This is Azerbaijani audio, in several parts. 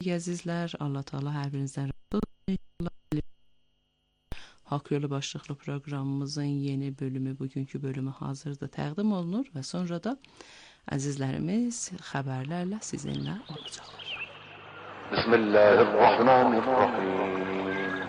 edirik əzizlər. Allah Taala hər birinizdən razı olsun inşallah. Haqq Yolu başlıqlı proqramımızın yeni bölümü, bugünkü bölümü hazırda təqdim olunur və sonra da əzizlərimiz xəbərlərlə sizinlə olacaqlar. Bismillahirrahmanirrahim.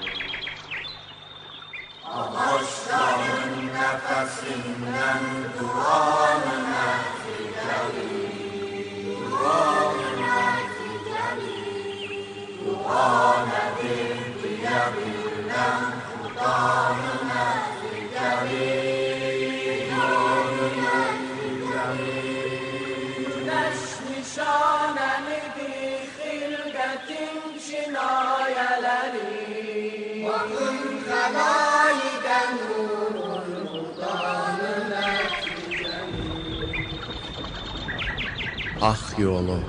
Ağaçların nəfəsindən duanı nəticəli, duanı nəticəli, dua nədir deyə bilən xudanı nəticəli, duanı nəticəli. Güneş nişanəlidir xilqətin kinayələri, bakın xəlayiqən nurun xudanı nəticəli. Haqq Yolu.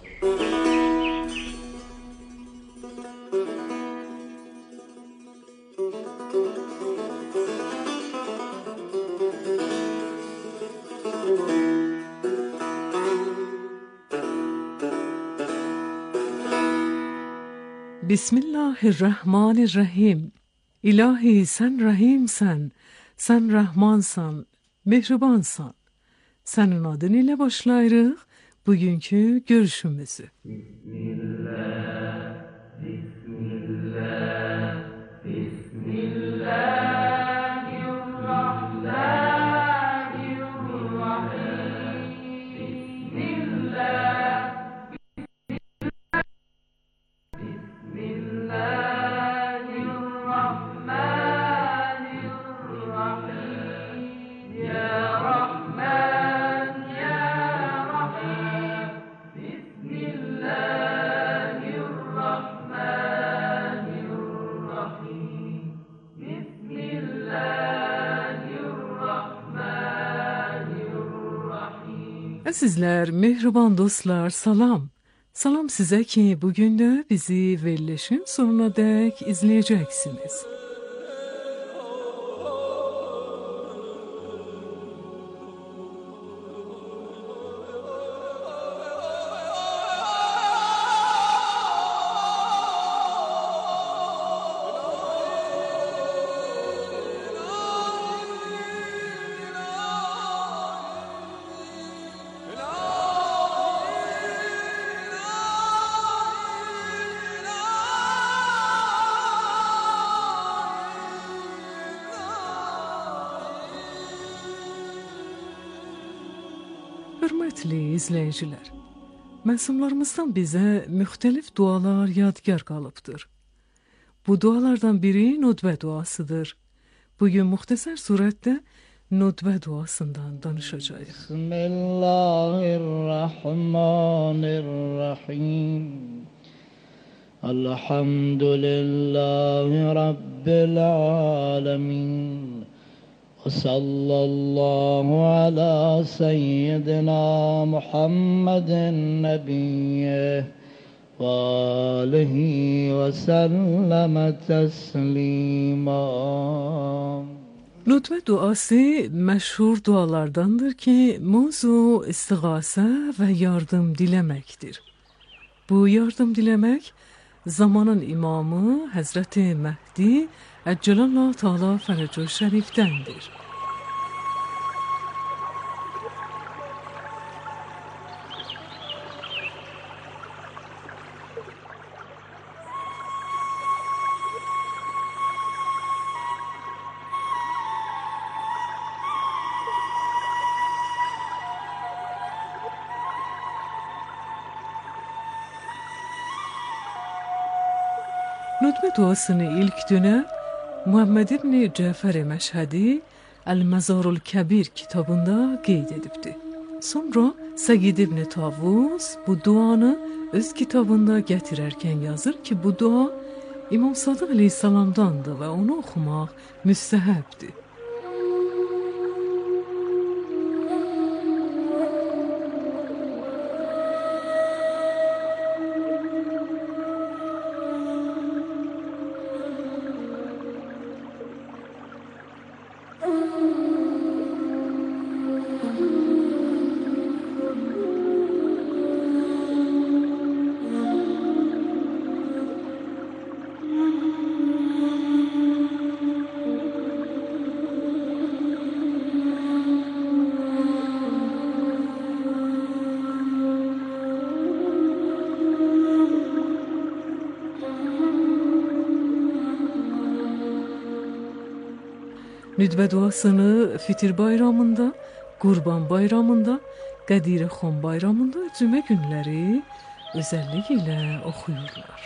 Bismillahirrahmanirrahim. İlahi sen rahimsen, sen rahmansan, mehribansan. Senin adın ile başlayırıq bugünkü görüşümüzü. Bismillah, Bismillah, Bismillah. Əzizlər, mehriban dostlar, salam. Salam sizə ki, bugün də bizi verilişin sonuna dək izləyəcəksiniz. Hörmətli izləyicilər, məsumlarımızdan bizə müxtəlif dualar yadigar qalıbdır. Bu dualardan biri nutbə duasıdır. Bugün müxtəsər surətdə nutbə duasından danışacağıq. Bismillahirrahmanirrahim. Elhamdülillahi Rabbil alemin. وصلى الله على سيدنا محمد نبيه وآله وسلم تسليما. Nutbə duası məşhur dualardandır ki, mövzu istiğasə və yardım diləməkdir. Bu yardım diləmək zamanın imamı Həzrəti Məhdi Əcəlallahu Teala Fərəcü Şərifdəndir. Nutbə duasını ilk dönəm Muhammed ibn Cəfər Məşhədi Əl-Məzarul Kəbir kitabında qeyd edibdir. Sonra Səqid ibn Tavus bu duanı öz kitabında gətirərkən yazır ki, bu dua İmam Sadıq əleyhissalamdandır və onu oxumaq müstəhəbdir. Nüdbə duasını Fitir bayramında, Qurban bayramında, Qədirəxan bayramında cümə günləri özəlliklə oxuyurlar.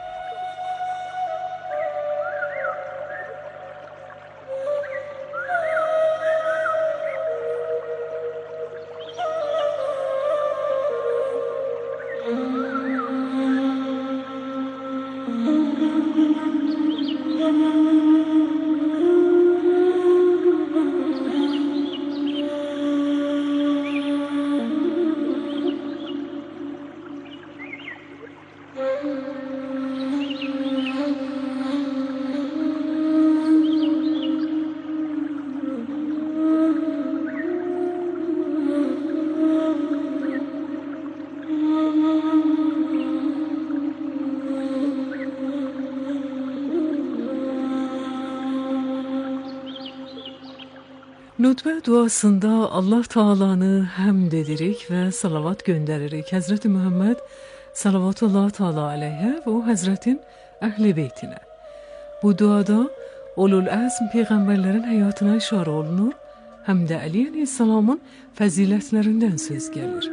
Nutbə duasında Allah Taalanı həmd edirik və salavat göndəririk Həzrəti Muhammed sallallahu teala aleyhə və o Həzrətin əhl-i beytinə. Bu duada ulul əzm peyğəmbərlərin həyatına işarə olunur, həm də Əli əleyhissalamın fəzilətlərindən söz gəlir.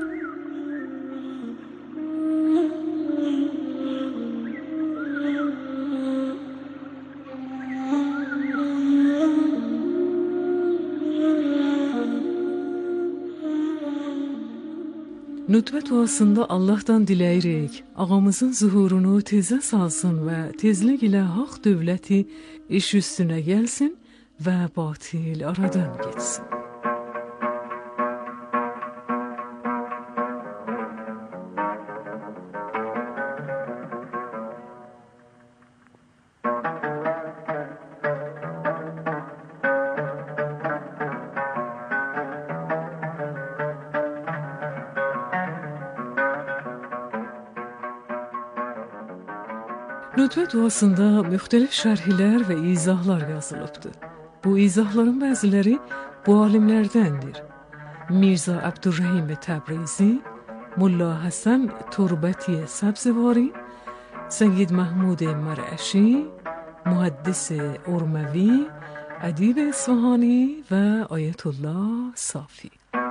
Nutbə duasında Allahdan diləyirik, ağamızın zuhurunu tezə salsın və tezliklə haqq dövləti iş üstünə gəlsin və batil aradan getsin. Nutbə duasında müxtəlif şərhlər və izahlar yazılıbdır. Bu izahların bəziləri bu alimlərdəndir. Mirza Abdurrahim Təbrizi, Mulla Həsən Turbəti Səbzəvari, Səyyid Məhmud Mərəşi, Muhaddis Urməvi, Ədib İsfahani və Ayətullah Safi.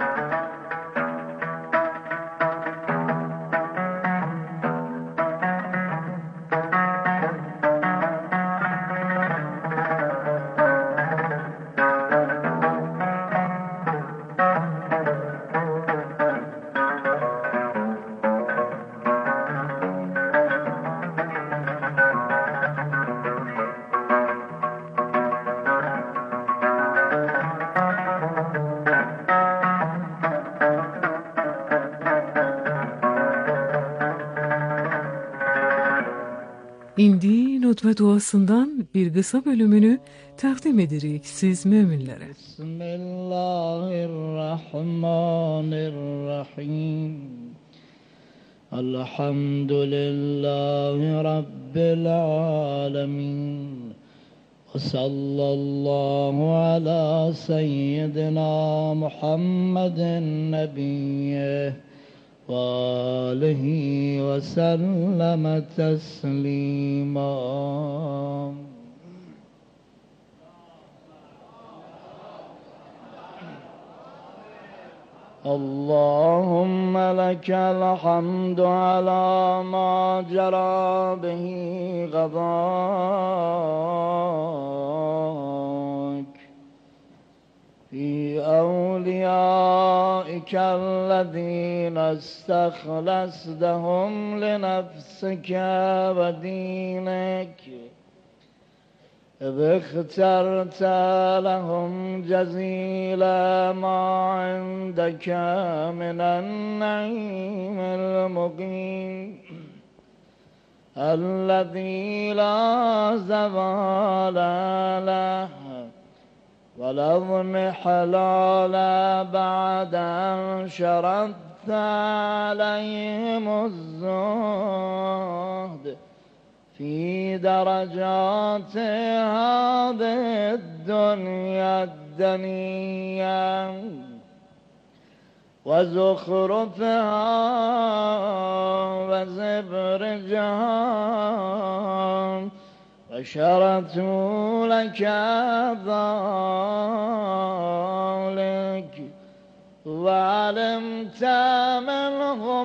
İndi nutbə duasından bir qısa bölümünü təqdim edirik siz möminlərə. Bismillahirrahmanirrahim. Elhamdülillahi Rabbil alemin. Ve sallallahu ala seyyidina Muhammedin nebiyyeh. وآله وسلم تسليما اللهم لك الحمد على ما جرى به قضاءك في أوليائك الذين استخلصتهم لنفسك ودينك إذ اخترت لهم جزيل ما عندك من النعيم المقيم الذي لا زوال له ولظم حلال بعد أن شرطت عليهم الزهد في درجات هذه الدنيا الدنيا وزخرفها وزبرجها فشرت لك ذلك وعلمت منهم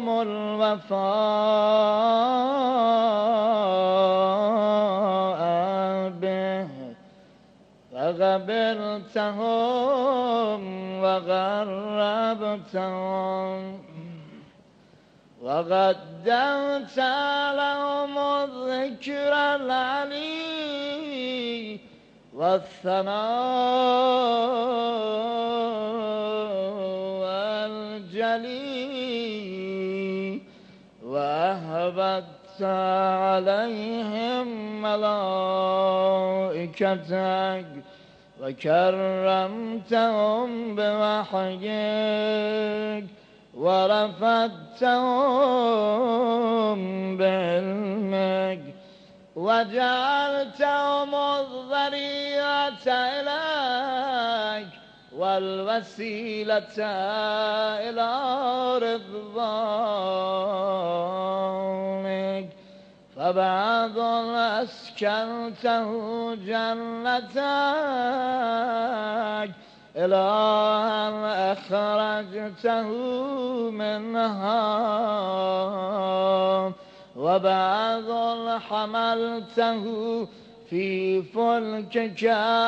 الوفاء به فقبلتهم وغربتهم وقدمت لهم الذكر العلي والثناء الجلي وأهبت عليهم ملائكتك وكرمتهم بوحيك ورفعتهم بعلمك وجعلتهم الذريعة إليك والوسيلة إلى رضوانك فبعض أسكنته جنتك إلى أن أخرجته منها وبعض حملته في فلكك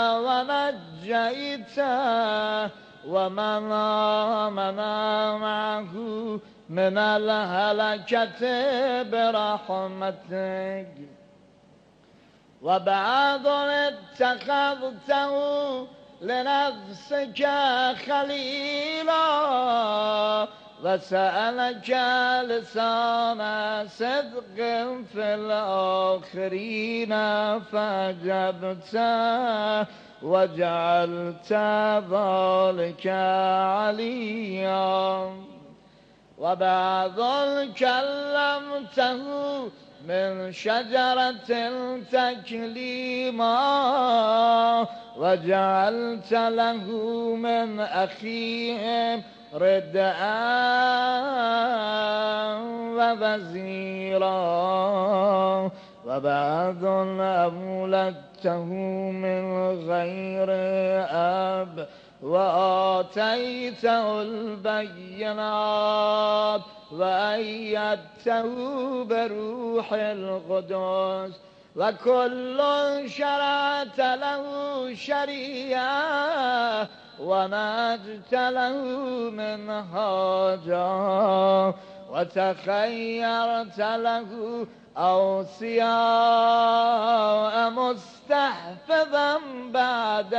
ونجيته ومن آمن معه من الهلكة برحمتك وبعض اتخذته لنفسك خليلا وسألك لسان صدق في الآخرين فأجبته وجعلت ذلك عليا وبعض كلمته من شجرة تكليما وجعلت له من أخيهم ردءا ووزيرا وبعض أولدته من غير أب وآتيته البينات وأيدته بروح القدس وكل شرعت له شريعة ونجت له منهاجا وتخيرت له أوصياء مستحفظا بعد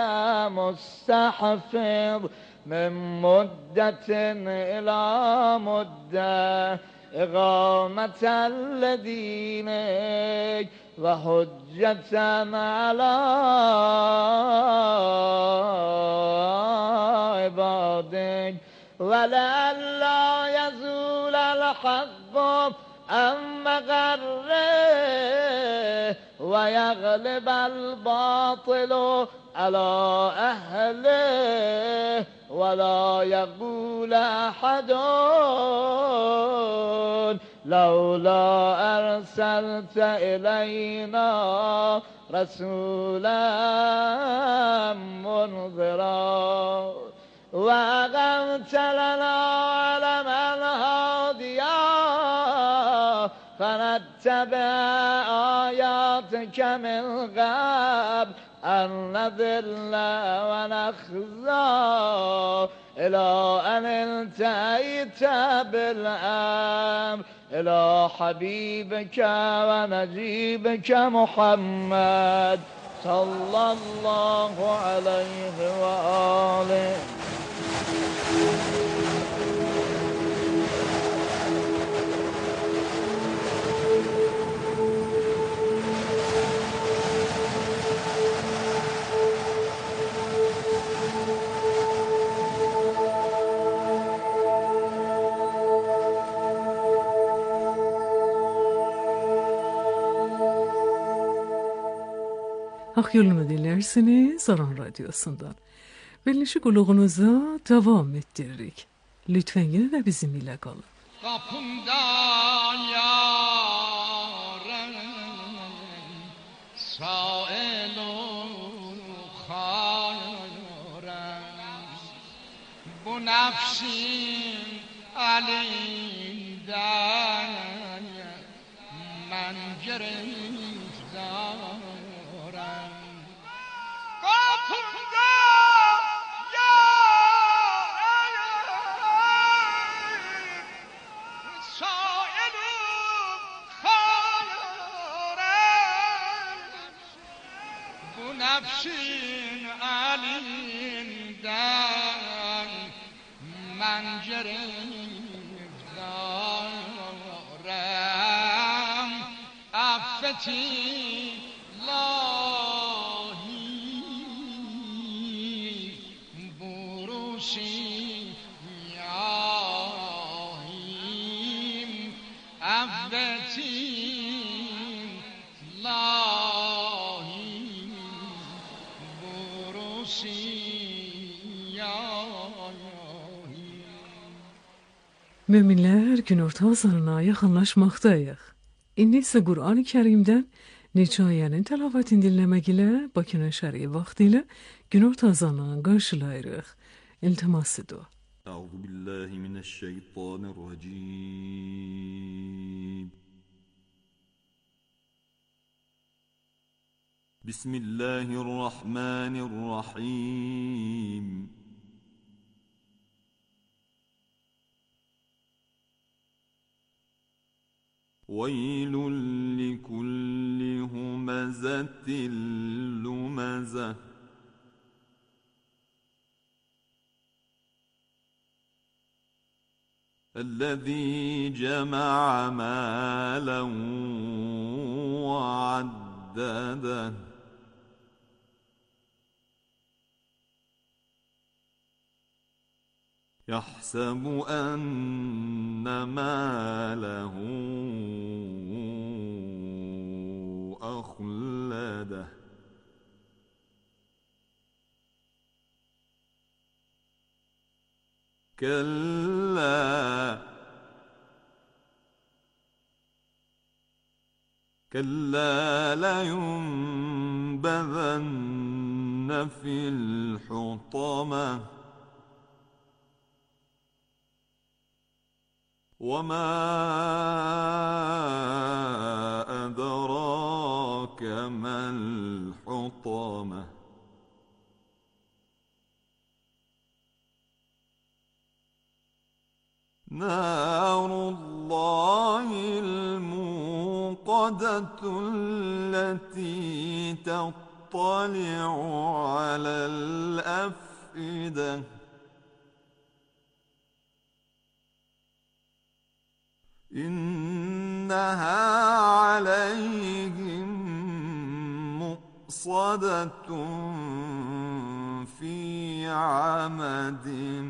مستحفظ من مدة إلى مدة إقامة لدينك وحجة على عبادك ولئلا يزول الحق عن مقره ويغلب الباطل على أهله ولا يقول أحد لولا أرسلت إلينا رسولا منذرا وأقمت لنا علما هاديا فنتبع آياتك من قبل أن نذل ونخزى إلى أن انتهيت بالأمر إلى حبيبك ونجيبك محمد صلى الله عليه وآله. Akıllı dinlersiniz Zoran Radyosu'ndan. Belli kuluğunuza devam ettiririk. Lütfen yine de bizimle kalın. Kapımdan yarın sağ نفسی علی در من گرفت دارم نفسین علی در من گرفتارم افتی لاهی بروسی یاهیم افتی Möminlər günorta azanına yaxınlaşmaqdayıq. İndi isə Qur'an-ı Kərimdən neçə ayənin təlavətini dinləmək ilə Bakının şəriə vaxtı ilə günorta azanını qarşılayırıq. İltimasıdır. Euzubillahimineşşeytanirracim. Bismillahirrahmanirrahim. وَيْلٌ لِكُلِّ هُمَزَةٍ لُمَزَةٍ الَّذِي جَمَعَ مَالًا وَعَدَّدَهُ يَحْسَبُ أَنَّ مَالَهُ أَخْلَدَهُ كَلَّا لَيُنبَذَنَّ فِي الْحُطَمَةِ وَمَا أَدْرَاكَ مَا الْحُطَمَةُ نَارُ اللَّهِ الْمُوقَدَةُ الَّتِي تَطَّلِعُ عَلَى الْأَفْئِدَةِ إِنَّهَا عَلَيْهِمْ مُؤْصَدَةٌ فِي عَمَدٍ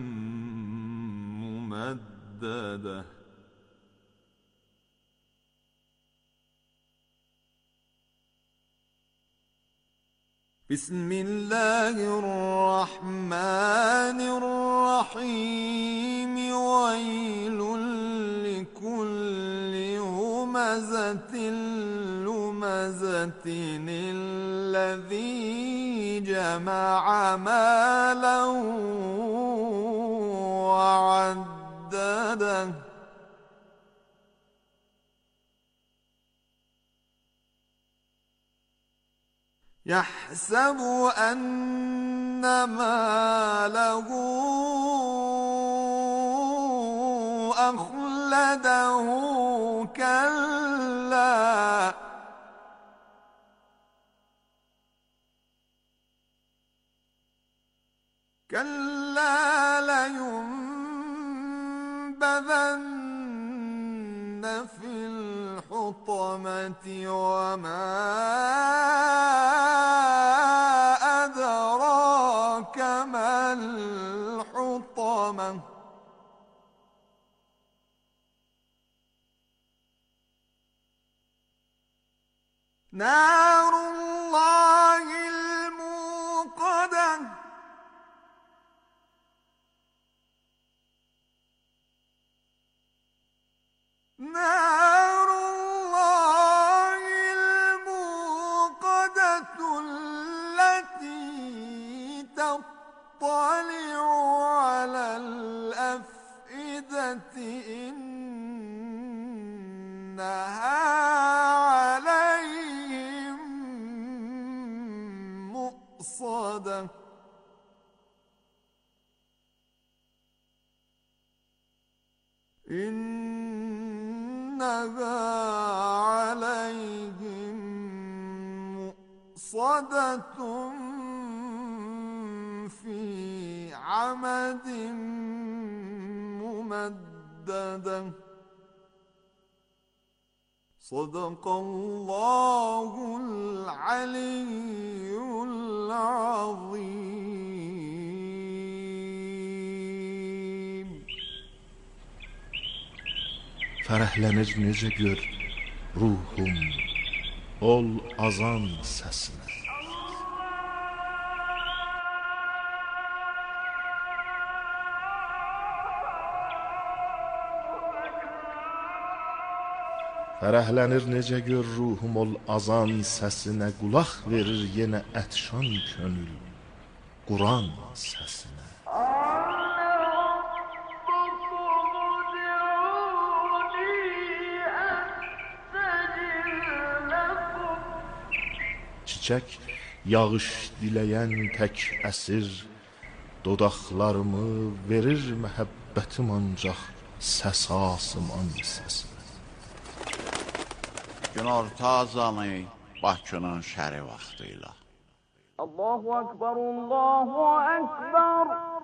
مُمَدَّدَةٍ بسم الله الرحمن الرحيم ويل لكل همزة لمزة الذي جمع مالا وعدده يحسب أن ماله أخلده كلا لينبذن في الحطمة وما أدراك ما الحطمة نار الله الموقدة نار الله الموقدة التي تطلع على إنها عليهم مؤصدة في عمد ممددة. صدق الله العلي العظيم. Fərəhlənir necə gör ruhum ol azan səsinə. Fərəhlənir necə gör ruhum ol azan səsinə, qulaq verir yenə ətşan könül Quran səsinə. Çiçək yağış diləyən tək əsir, dodaqlarımı verir məhəbbətim ancaq səs asıman səsinə. Günorta azanı Bakının şəri vaxtıyla. Allahu Ekber, Allahu Ekber.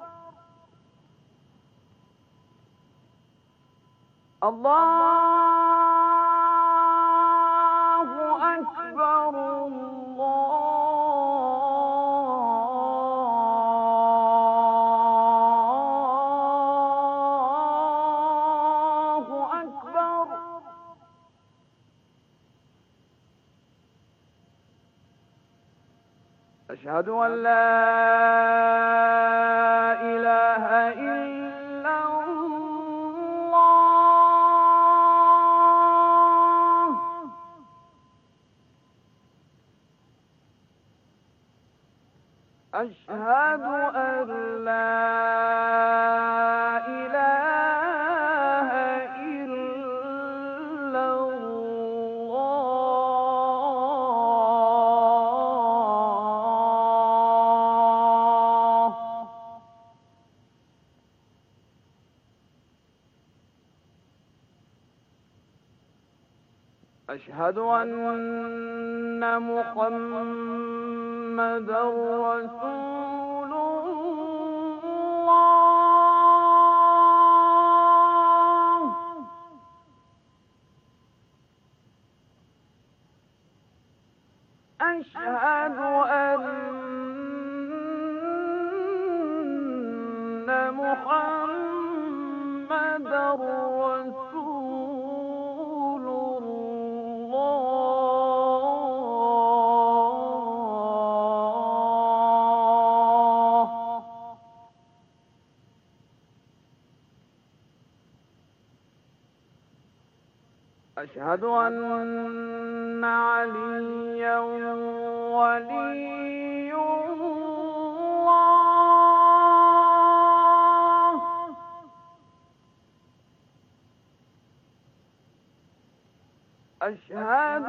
Allahu Ekber, Allahu Ekber. أشهد أن لا إله إلا الله. أشهد أن لا إله إلا الله. أشهد أن محمدًا رسول الله. أشهد أن محمدًا رسول الله. أشهد أن عليا ولي الله. أشهد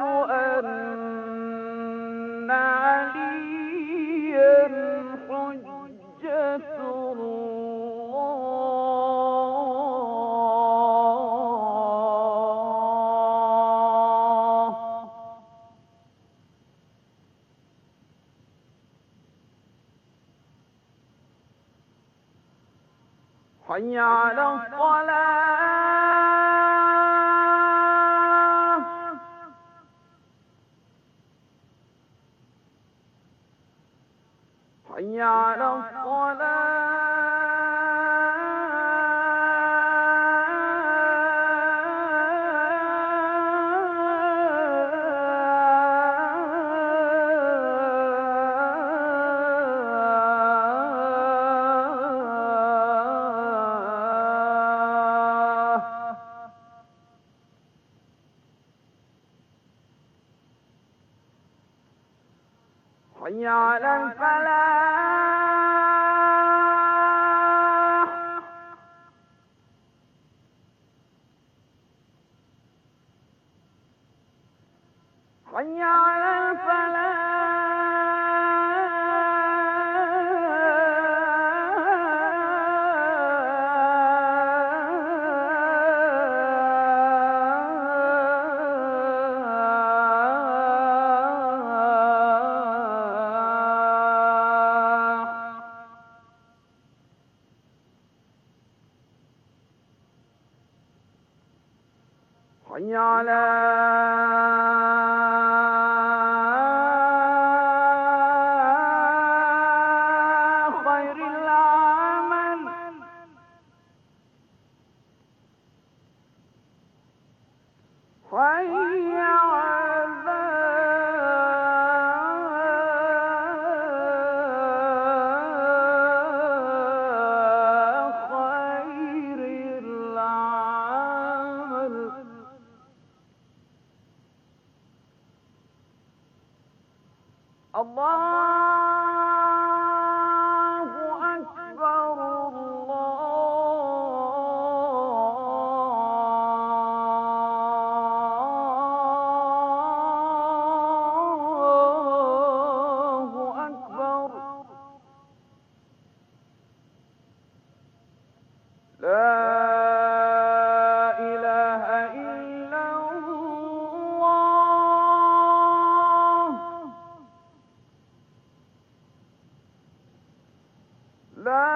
أن عليا حجة الله. حي على الصلاة. حي على الصلاة. حي على الفلاح. حي على الفلاح. على خير العمل حي على خير العمل الله أكبر الله أكبر لا إله إلا الله لا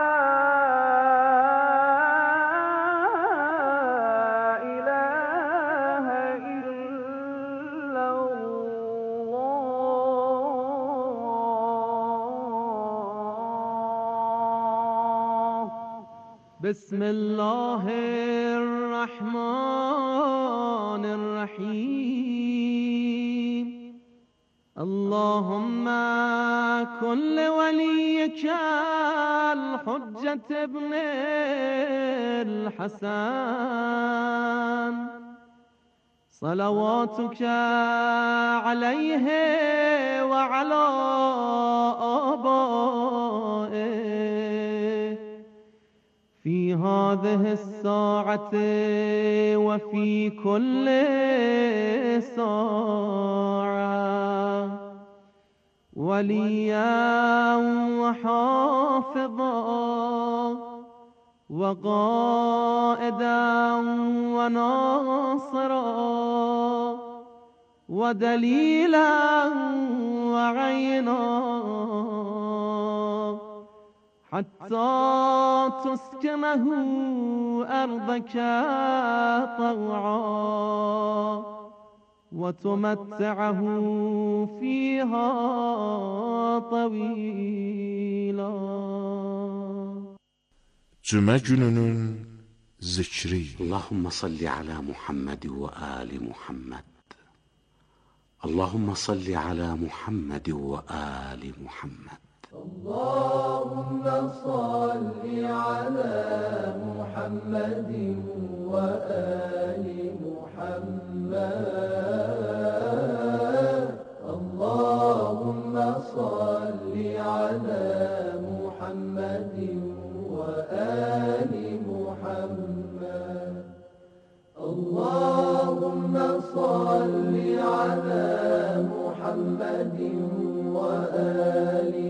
إله إلا الله بسم الله الرحمن الرحيم اللهم كن لوليك الحجة ابن الحسن صلواتك عليه وعلى آبائه في هذه الساعة وفي كل ساعة وليا وحافظا وقائدا وناصرا ودليلا وعينا حتى تسكنه أرضك طوعا وتمتعه فيها طويلا. Cümə gününün zikri. Allahumma salli ala Muhammed ve ali Muhammed. Allahumma salli ala Muhammed ve ali Muhammed. Allahumma salli ala Muhammed ve ali Muhammed. Allahumma salli ala Muhammed ve ali Muhammed. Allahumma salli ala Muhammed ve ali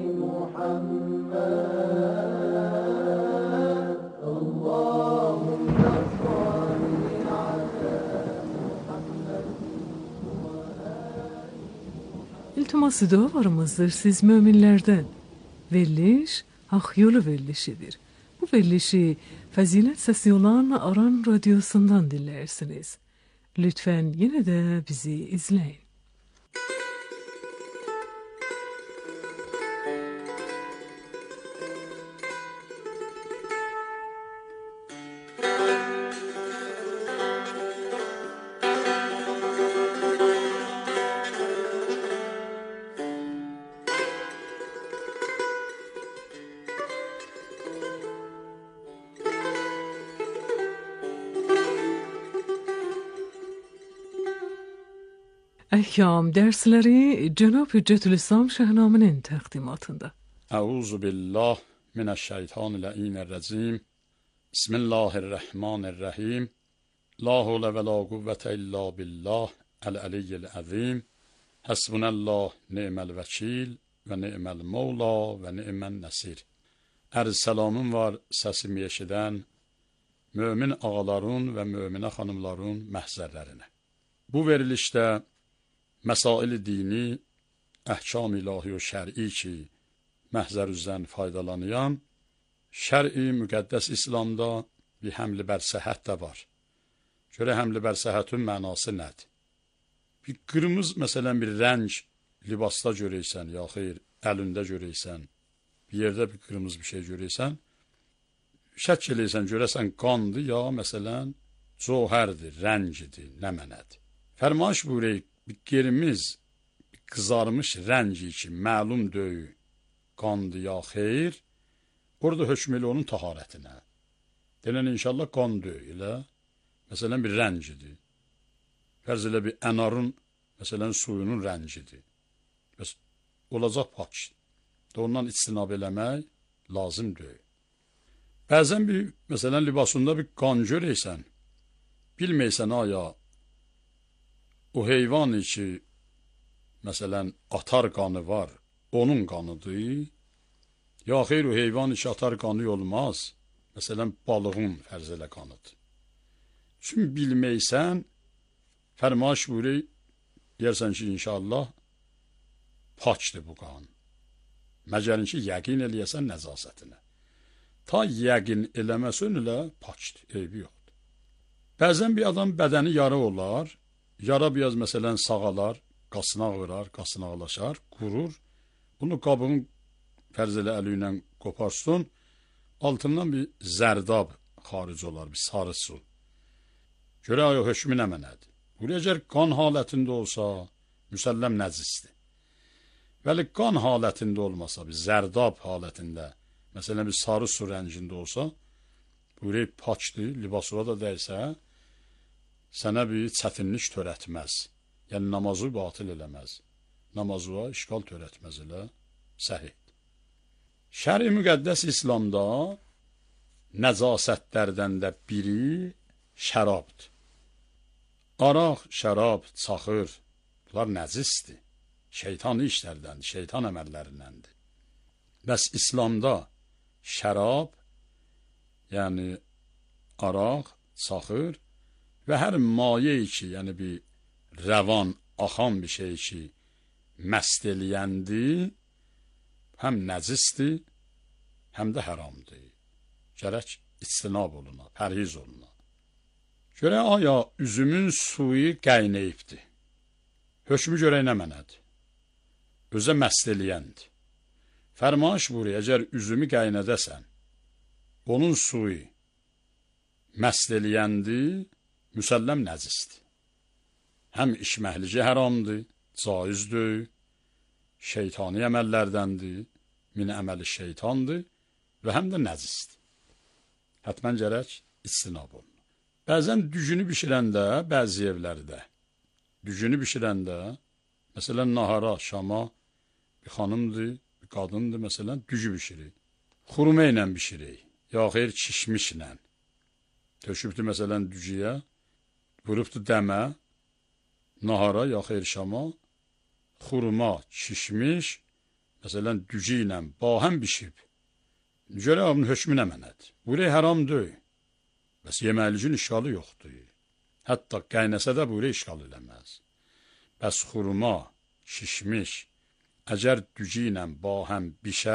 Muhammed. Allahumma salli ala Muhammed ve ali. İltiması dualarımızdır siz müminlerden. Veriliş, hak yolu verilişidir. Bu verilişi fazilet sesi olan Aran Radyosu'ndan dinlersiniz. Lütfen yine de bizi izleyin. Ahkam dersleri Cenab-ı Hüccetülislam Şahnamen'in takdimatında. Euzu billah mineşşeytanirracim. Bismillahirrahmanirrahim. La havle ve la kuvvete illa billah el-aliyyil azim. Hasbunallah ni'mel vekil ve ni'mel mevla ve ni'men nasir. Erz selamım var səsimi eşidən mümin ağaların ve müminə xanımların məhzərlərinə. Bu verilişdə məsail dini, əhkam ilahi və şər'i ki, məhzər üzrən faydalanayan, şər'i müqəddəs İslamda bir həmli bər səhət də var. görə həmli bər səhətün mənası nədir? Bir qırmızı, məsələn, bir rəng libasda görəysən, ya xeyr, əlində görəysən, bir yerdə bir qırmızı bir şey görəysən, şək eləysən, görəsən qandır, ya məsələn, cöhərdir, rəngidir, nə mənədir. Fərmaş buyuruyor, bir qırmızı, bir qızarmış rəngi ki, məlum döyü, qandır, ya xeyr, orada hökm elə onun taharətinə. Denən inşallah qan döyü ilə, məsələn, bir rəngidir. Fərz elə bir ənarın, məsələn, suyunun rəngidir. Bəs, olacaq pak. Ondan istinab eləmək lazım deyil. Bəzən bir, məsələn, libasında bir qan görəysən, bilməysən, aya, o heyvanı ki, məsələn, atar qanı var, onun qanıdır, ya xeyr, o heyvanı ki, atar qanı olmaz, məsələn, balığın fərz elə qanıdır. Çünki bilməysən, fərmaş buyuruyor, deyərsən ki, inşallah, pakdır bu qan. Məcərin ki, yəqin eləyəsən nəzasətinə. Ta yəqin eləməsən elə pakdır, eybi yoxdur. Bəzən bir adam bədəni yara olar, yara biraz məsələn sağalar, qasınaq vırar, qasınaqlaşar, qurur. Bunu qabığın fərz elə əli ilə qoparsın, altından bir zərdab xaric olar, bir sarı su. Görə ayo hökmü nə mənədir? Bu əgər qan halətində olsa, müsəlləm nəcisdir. Vəli qan halətində olmasa, bir zərdab halətində, məsələn bir sarı su rəngində olsa, bu pakdır, libasına da dəysə, sənə bir çətinlik törətməz. Yəni namazı batil eləməz. Namazıya işgal törətməz elə səhihdir. Şəri müqəddəs İslamda nəcasətlərdən də biri şərabdır. Araq, şərab, çaxır, bunlar nəcisdir. Şeytan işlərdəndir, şeytan əməllərindəndir. Bəs İslamda şərab, yəni araq, çaxır və hər maye ki, yəni bir rəvan, axan bir şey ki, məst eləyəndir, həm nəcisdir, həm də həramdır. Gərək istinab oluna, pərhiz oluna. Görə aya üzümün suyu qəynəyibdir. Hökmü görək nə mənədir? Özə məst eləyəndir. Fərmaş buyuruyor, əgər üzümü qəynədəsən, onun suyu məst eləyəndir, müsəlləm nəcisdir. Həm içməhlici həramdır, caizdir, şeytani əməllərdəndir, min əməli şeytandır və həm də nəcisdir. Hətmən gərək istinab olun. Bəzən düzünü bişirəndə, bəzi evlərdə, düzünü bişirəndə, məsələn, nahara, şama, bir xanımdır, bir qadındır, məsələn, düzü bişirir. Xurma ilə bişirir, ya xeyr, kişmişlə. Tökübdür, məsələn, düzüyə, vurubdur dəmə, nahara, ya xeyr, şama, xurma, kişmiş, məsələn, düzü ilə, bahəm bişib. Görə abinin hökmü nə mənədir? Buraya haram deyil. Bəs yeməklicin işgalı yoxdur. Hətta qaynəsə də buraya işgal eləməz. Bəs xurma, şişmiş, əgər düzü ilə bahəm bişə,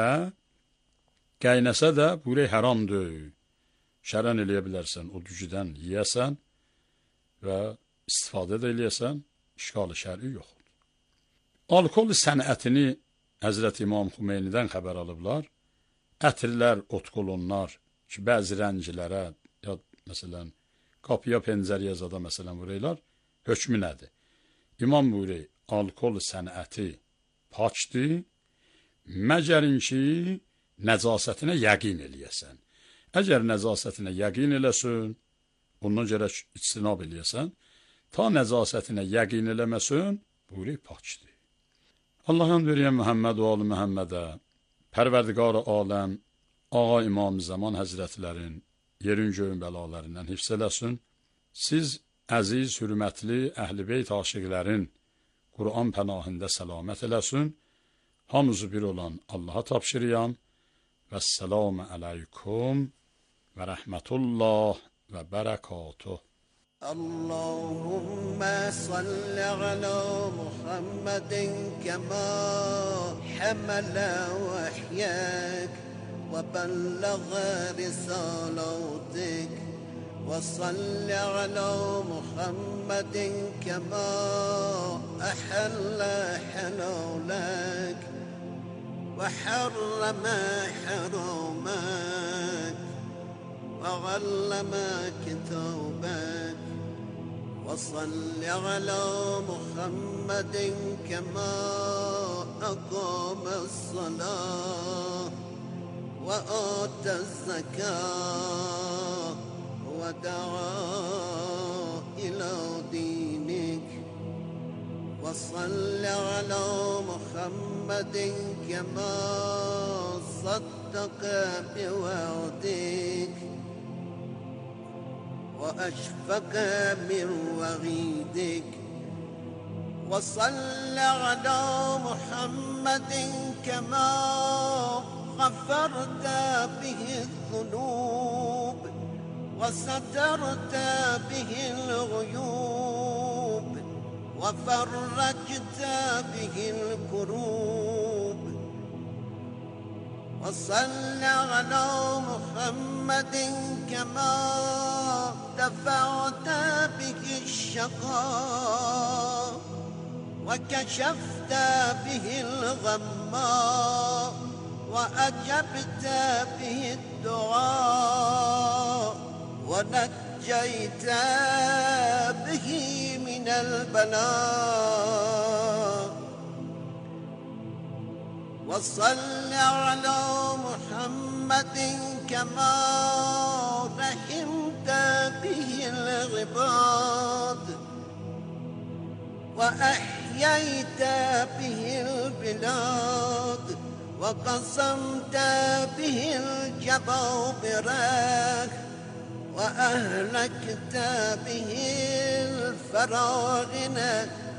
qaynəsə də buraya haram deyil. Şərən eləyə bilərsən, o düzüdən yiyəsən və istifadə də eləyəsən, işgalı şəri yoxdur. Alkol sənətini Həzrət İmam Xümeynidən xəbər alıblar. Ətirlər, otqolonlar ki, bəzi rəngilərə, ya məsələn, qapıya, pəncəriyə zada məsələn vururlar, hökmü nədir? İmam buyuruyor, alkol sənəti pakdır, məgərin ki, nəcasətinə yəqin eləyəsən. Əgər nəcasətinə yəqin eləsin, ondan gərək istinab eləyəsən, ta nəcasətinə yəqin eləməsin, buyuruyor, pakdır. Allah'ın veriyen Muhammed oğlu Muhammed'e, Pərverdigar-ı aləm, Ağa İmam Zaman Həzrətlərin, yerin göyün bəlalarından hifz eləsin. Siz əziz, hürmətli, əhl-i beyt aşiqlərin Qur'an pənahində səlamət eləsin. Hamısı bir olan Allah'a tapşırıyam. Vəsselamu aleykum və rəhmətullah və bərəkatuh. اللهم صل على محمد كما حمل وحياك وبلغ رسالتك وصل على محمد كما أحل حلالك وحرم حرامك وعلم كتابك وصل على محمد كما أقام الصلاة وآتى الزكاة ودعا إلى دينك وصل على محمد كما صدق بوعدك وأشفق من وعيدك وصل على محمد كما غفرت به الذنوب وسترت به الغيوب وفرجت به الكروب وصل على محمد كما دفعت به الشقاء وكشفت به الغماء وأجبت به الدعاء ونجيت به من البلاء وصل على محمد كما رحمت به العباد وأحييت به البلاد وقسمت به الجبابرة وأهلكت به الفراعنة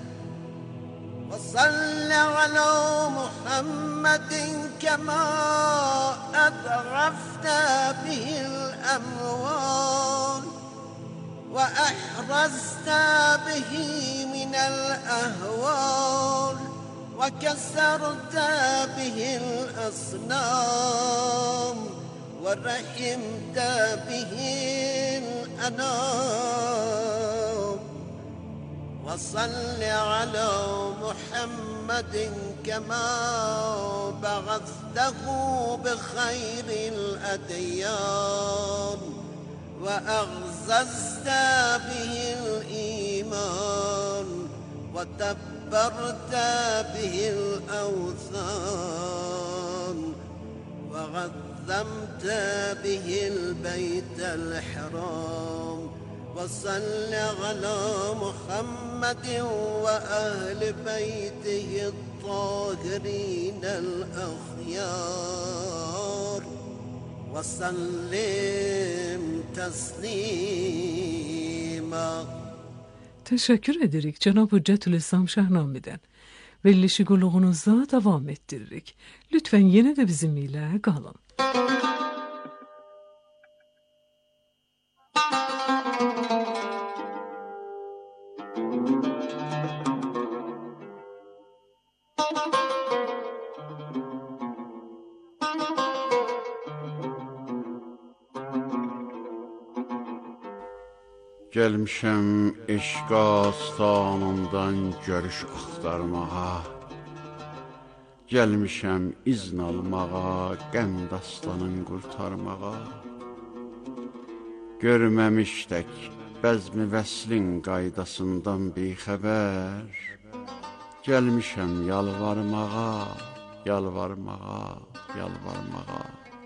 وصل على محمد كما أضعفت به الأموال وأحرزت به من الأهوال وكسرت به الأصنام ورحمت به الأنام وصل على محمد كما بعثته بخير الأديان وأعززت به الإيمان وتبرت به الأوثان وعظمت به البيت الحرام وصل على محمد وأهل بيته الطاهرين الأخيار وسلم تسلیما. Teşekkür ederik Cenab-ı Hüccetülislam Şahnami'den. Verilişi qulluğunuzda devam ettiririk. Lütfen yine de bizimle kalın. Gəlmişəm eşq astanından görüş axtarmağa, gəlmişəm izn almağa, qəm dastanın qurtarmağa. Görməmiş tək bəzmi vəslin qaydasından bixəbər, gəlmişəm yalvarmağa, yalvarmağa, yalvarmağa.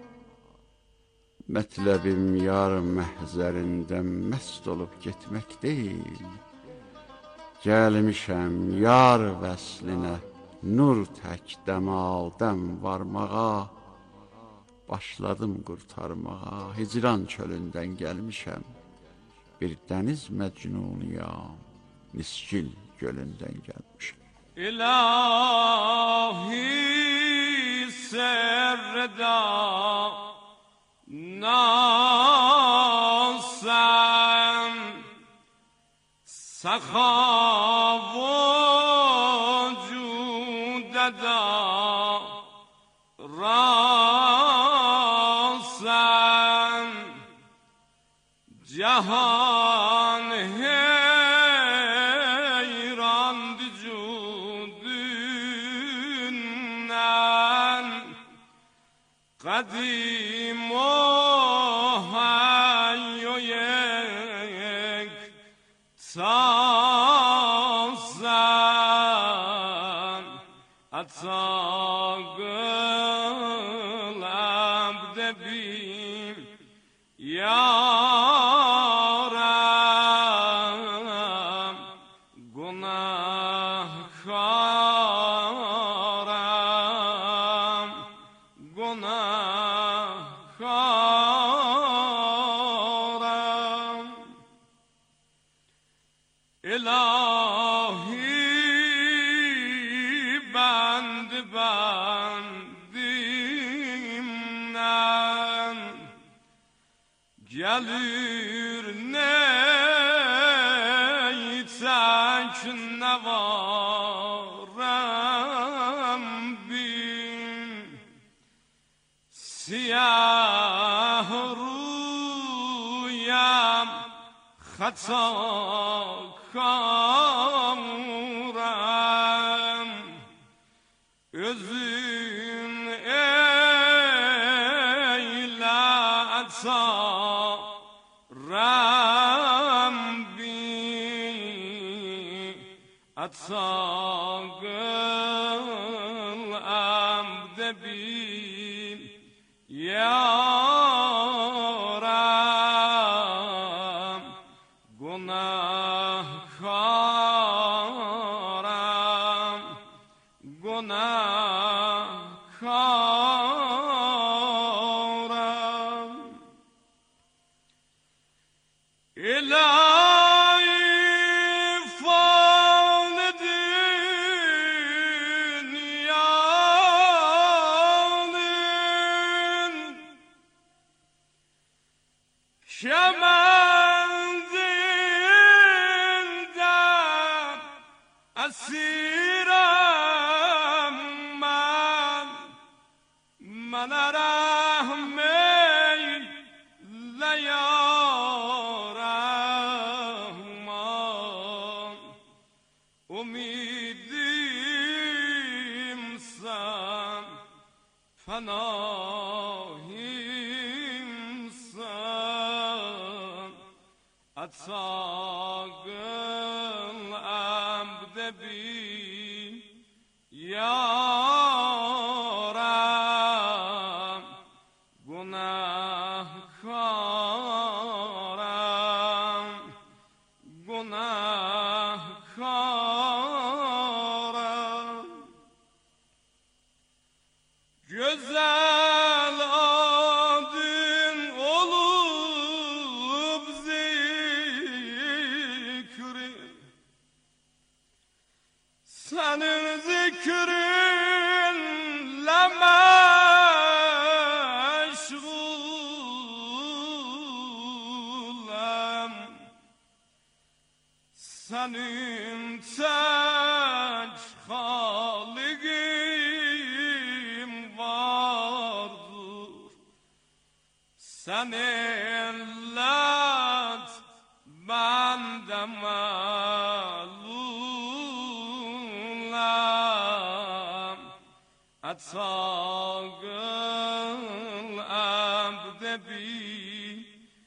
Mətləbim yar məhzərindən məst olub getmək deyil, gəlmişəm yar vəslinə nur tək dəmaldən varmağa, başladım qurtarmağa, hicran çölündən gəlmişəm, bir dəniz məcnuniyam, Nisgil gölündən gəlmişəm. İlahi sərrəda ناسم سخا وجود دا راسم جهان Cahan heyran vücudundan Kadim o hayyoyek Sazan Atsagıl abdebim Yaram Günahkaram Günahkaram İlahi bandimden gelir ne içek ne varım bin siyah rüyam hata kamuram özün eyle atsa Rabbi atsagıl abdebim yaram günahkaram günahkaram İlahi fani dünyanın kemendinden esirem bana rahmeyle ya Rahman umidim sen fanahim sen atsagıl abdebim yaram günahkaram günahkaram güzel adın olup zikri senin zikrinle meşgulem senin tek haligim vardır sen illet bende malulem atsagıl abdebi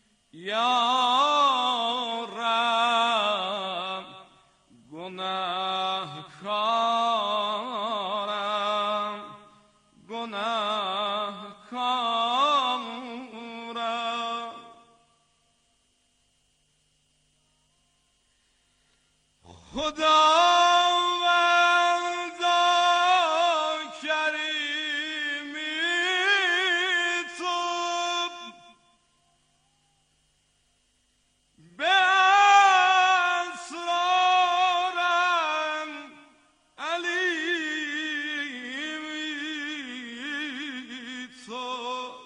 yaram günahkaram günahkaram Hudavanda kerimi tub be esraran alimi tub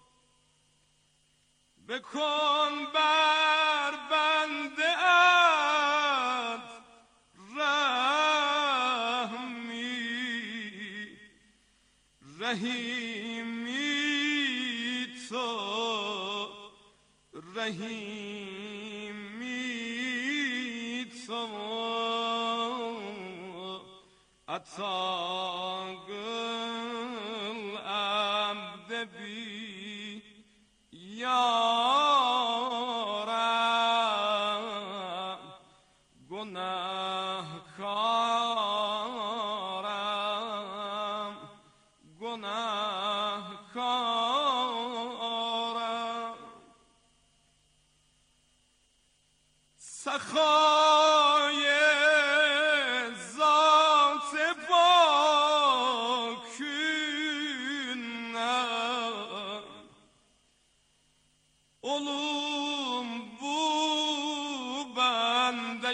bekon ber bende رحیمی تو رحیم عطا قل عبد بی یارم گناهکارم گناهکارم سخای ذات پاکینم اولم بو بنده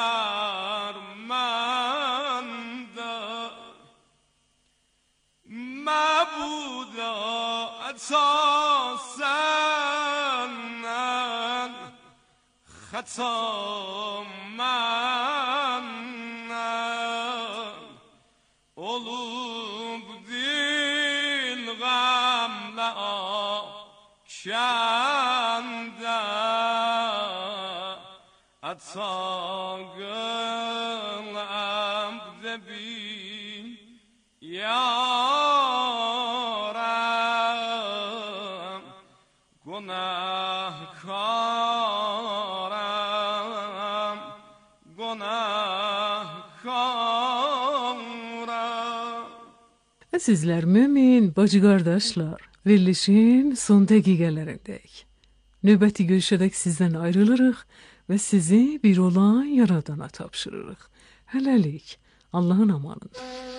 شرمنده مبودا اساساً خطا منم اولوب دل غم کنده عطا گل عبد بی یارم گناهکارم گناهکارم. Əzizlər, mümin, bacı qardaşlar, verilişin son dəqiqələrindəyik. Növbəti görüşədək sizdən ayrılırıq və sizi bir olan Yaradana tapşırırıq. Hələlik, Allahın amanında.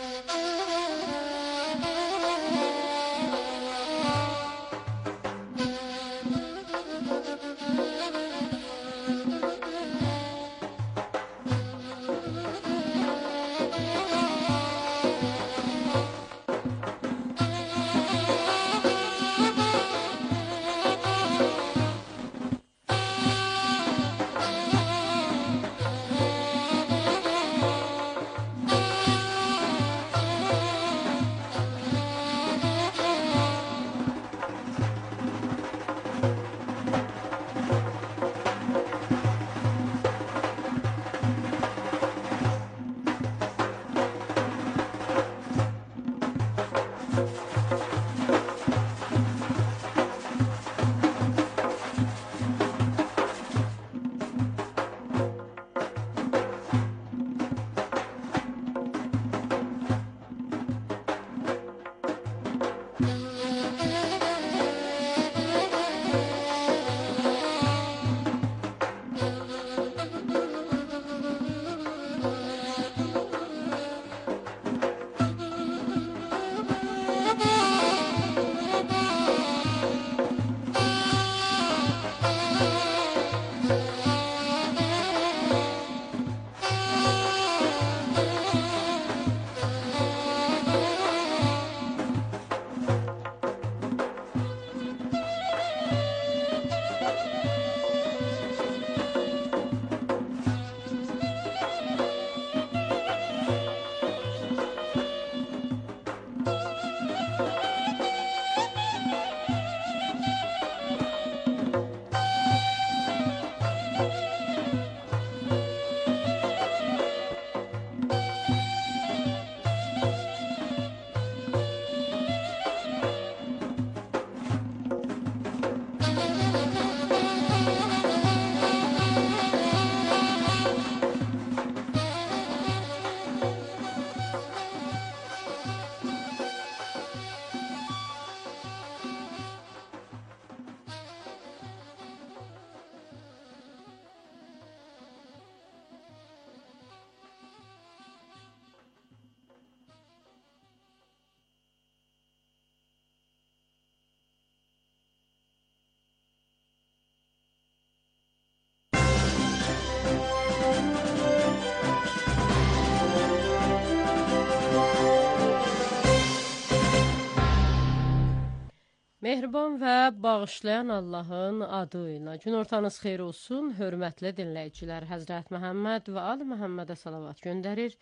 Mehriban və bağışlayan Allahın adı ilə günortanız xeyir olsun, hörmətli dinləyicilər. Həzrət Məhəmməd və Ali Məhəmmədə salavat göndərir.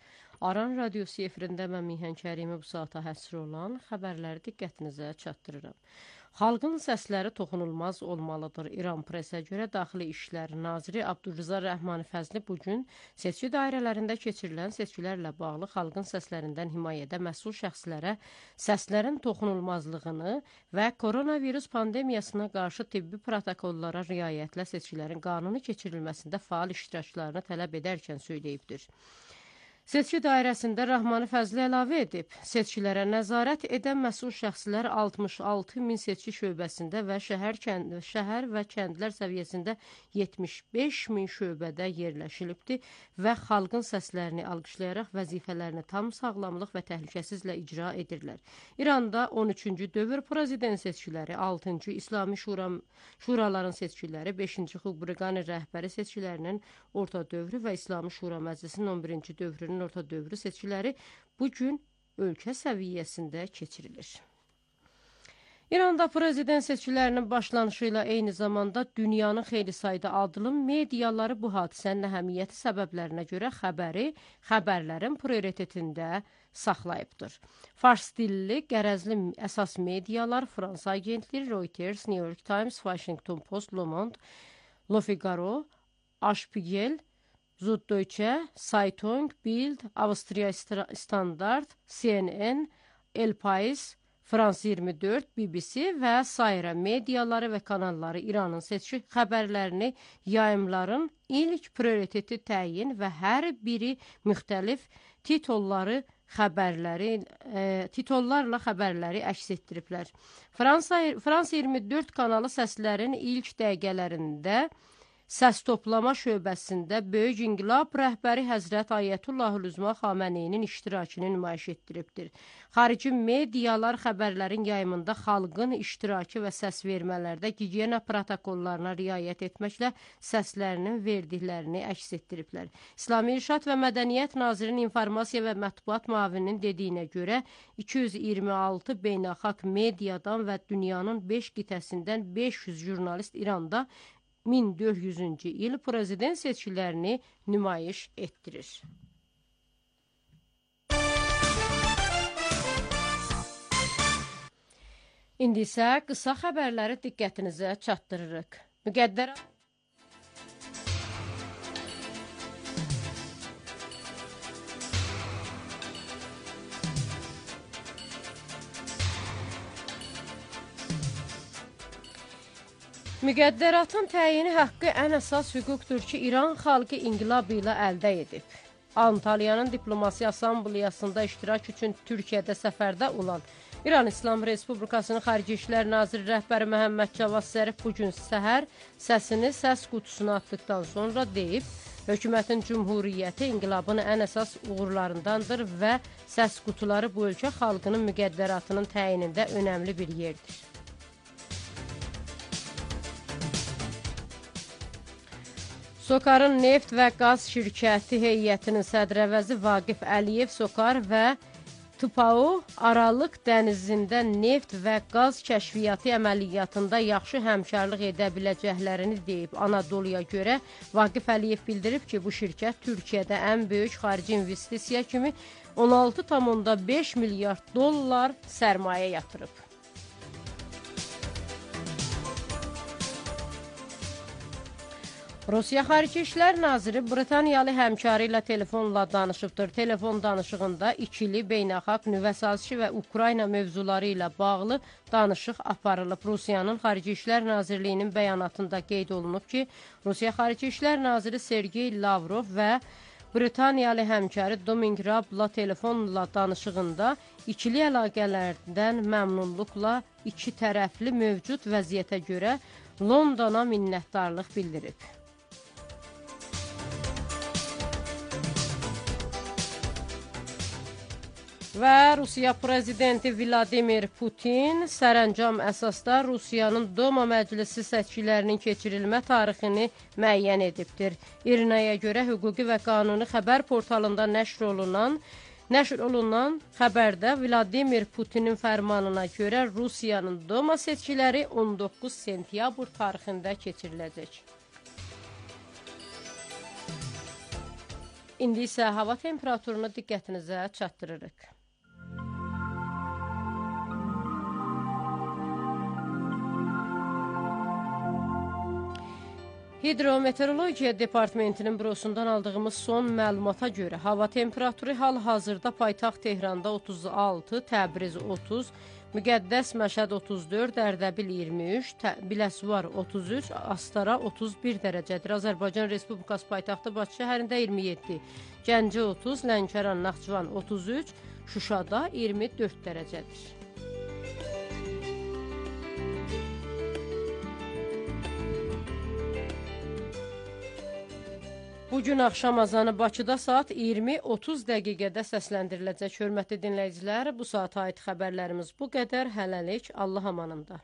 Aran Radiosu efirində mən Mihan Kərimi bu saata həsr olan xəbərləri diqqətinizə çatdırıram. Xalqın səsləri toxunulmaz olmalıdır. İran presə görə Daxili İşlər Naziri Abdurrıza Rəhmani Fəzli bugün seçki dairələrində keçirilən seçkilərlə bağlı xalqın səslərindən himayədə məsul şəxslərə səslərin toxunulmazlığını və koronavirus pandemiyasına qarşı tibbi protokollara riayətlə seçkilərin qanuni keçirilməsində faal iştiraklarını tələb edərkən söyləyibdir. Seçki dairəsində Rəhmani Fəzli əlavə edib, seçkilərə nəzarət edən məsul şəxslər 66 min seçki şöbəsində və şəhər və kəndlər səviyyəsində 75 min şöbədə yerləşilibdir və xalqın səslərini alqışlayaraq vəzifələrini tam sağlamlıq və təhlükəsizlə icra edirlər. İranda 13-cü dövr prezident seçkiləri, 6-cı İslami şuraların seçkiləri, 5-ci Xuburiqani rəhbəri seçkilərinin orta dövrü və İslami Şura Məclisinin 11-ci dövrünün orta dövrü seçkiləri bugün ölkə səviyyəsində keçirilir. İranda prezident seçkilərinin başlanışı ilə eyni zamanda dünyanın xeyli sayda adlı mediaları bu hadisənin əhəmiyyəti səbəblərinə görə xəbərlərin prioritetində saxlayıbdır. Fars dilli, qərəzli əsas medialar Fransa agentliyi, Reuters, New York Times, Washington Post, Le Monde, Le Figaro, Spiegel, Süddeutsche, Zeitung, Bild, Avstriya Standard, CNN, El Pais, Frans 24, BBC və sairə mediaları və kanalları İranın seçki xəbərlərini yayımların ilk prioriteti təyin və hər biri müxtəlif titollarla xəbərləri əks etdiriblər. Frans 24 kanalı səslərin ilk dəqiqələrində səs toplama şöbəsində Böyük İnqilab rəhbəri Həzrət Ayətullah Xameneyinin iştirakını nümayiş etdiribdir. Xarici medialar xəbərlərin yayımında xalqın iştirakı və səs vermələrdə gigiyena protokollarına riayət etməklə səslərinin verdiklərini əks etdiriblər. İslami İrşad və Mədəniyyət Nazirinin informasiya və mətbuat müavininin dediyinə görə 226 beynəlxalq mediadan və dünyanın 5 qitəsindən 500 jurnalist İranda 1400-cü il prezident seçkilərini nümayiş etdirir. İndi isə qısa xəbərləri diqqətinizə çatdırırıq. Müqəddəratın təyini haqqı ən əsas hüquqdur ki, İran xalqı inqilab ilə əldə edib. Antalyanın Diplomasiya Assambleyasında iştirak üçün Türkiyədə səfərdə olan İran İslam Respublikasının Xarici İşlər Naziri rəhbəri Məhəmməd Cavad Zərif bugün səhər səsini səs qutusuna atdıqdan sonra deyib, hökumətin cümhuriyyəti inqilabın ən əsas uğurlarındandır və səs qutuları bu ölkə xalqının müqəddəratının təyinində önəmli bir yerdir. SOCAR-ın neft və qaz şirkəti heyətinin sədrəvəzi Vaqif Əliyev SOCAR və TPAO Aralıq dənizində neft və qaz kəşfiyyatı əməliyyatında yaxşı həmkarlıq edə biləcəklərini deyib. Anadoluya görə Vaqif Əliyev bildirib ki, bu şirkət Türkiyədə ən böyük xarici investisiya kimi 16,5 milyard dollar sərmayə yatırıb. Rusiya Xarici İşlər Naziri Britaniyalı həmkarı ilə telefonla danışıbdır. Telefon danışığında ikili beynəlxalq nüvə sazişi və Ukrayna mövzuları ilə bağlı danışıq aparılıb. Rusiyanın Xarici İşlər Nazirliyinin bəyanatında qeyd olunub ki, Rusiya Xarici İşlər Naziri Sergey Lavrov və Britaniyalı həmkarı Dominic Raab'la telefonla danışığında ikili əlaqələrdən məmnunluqla iki tərəfli mövcud vəziyyətə görə Londona minnətdarlıq bildirib. Və Rusiya prezidenti Vladimir Putin sərəncam əsasda Rusiyanın Duma Məclisi seçkilərinin keçirilmə tarixini müəyyən edibdir. İRNA-ya görə hüquqi və qanuni xəbər portalında nəşr olunan xəbərdə Vladimir Putinin fərmanına görə Rusiyanın Duma seçkiləri 19 sentyabr tarixində keçiriləcək. İndi isə hava temperaturunu diqqətinizə çatdırırıq. Hidrometeorologiya Departamentinin bürosundan aldığımız son məlumata görə hava temperaturu hal-hazırda paytaxt Tehranda 36, Təbriz 30, Müqəddəs Məşəd 34, Ərdəbil 23, Biləsuvar 33, Astara 31 dərəcədir. Azərbaycan Respublikası paytaxtı Bakı şəhərində 27, Gəncə 30, Lənkəran, Naxçıvan 33, Şuşada 24 dərəcədir. Bugün axşam azanı Bakıda saat 20:30 dəqiqədə səsləndiriləcək. Hörmətli dinləyicilər, bu saata aid xəbərlərimiz bu qədər. Hələlik, Allah amanında.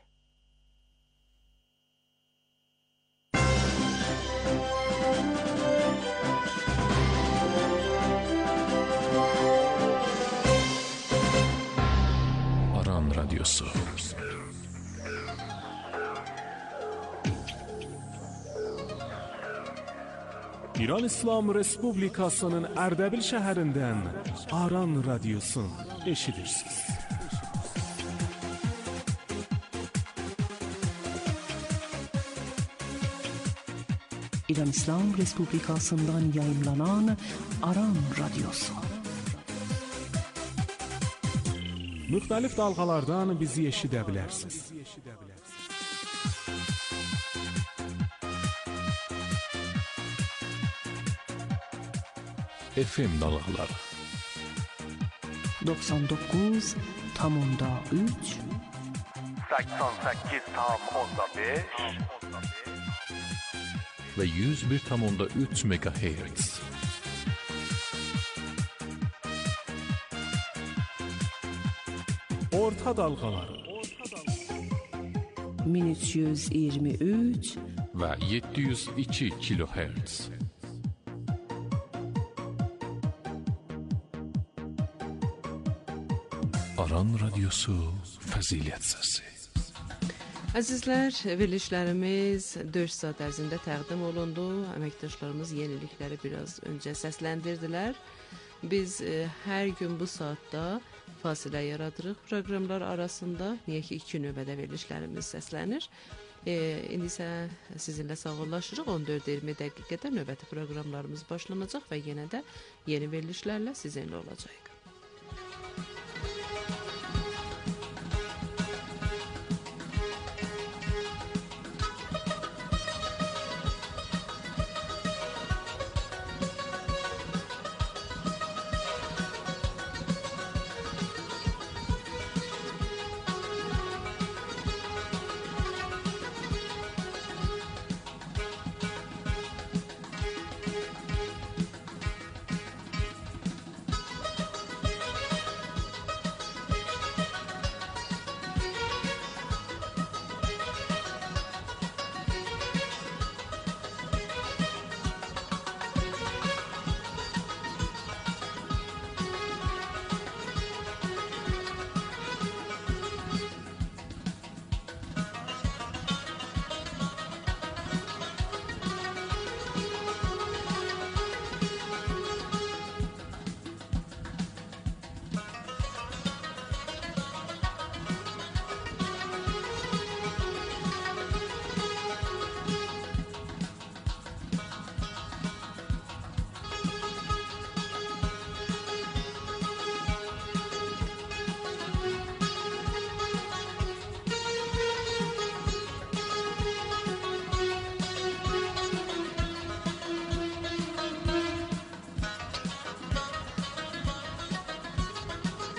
Aran Radyosu. İran İslam Respublikasının Ərdəbil şəhərindən Aran Radyosu eşidirsiniz. İran İslam Respublikasından yayımlanan Aran Radyosu. Müxtəlif dalğalardan bizi eşidə bilərsiniz. FM dalgaları 99,3 88,5 ve 101,3 MHz. Orta dalgaları 1323 ve 702 kHz. Aran Radyosu Fəzilət Səsi. Əzizlər, verilişlərimiz 4 saat ərzində təqdim olundu. Əməkdaşlarımız yenilikləri biraz öncə səsləndirdilər. Biz hər gün bu saatda fasilə yaradırıq proqramlar arasında. Niyə ki, 2 növbədə verilişlərimiz səslənir. İndi isə sizinlə sağollaşırıq. 14-20 dəqiqədə növbəti proqramlarımız başlanacaq və yenə də yeni verilişlərlə sizinlə olacaq.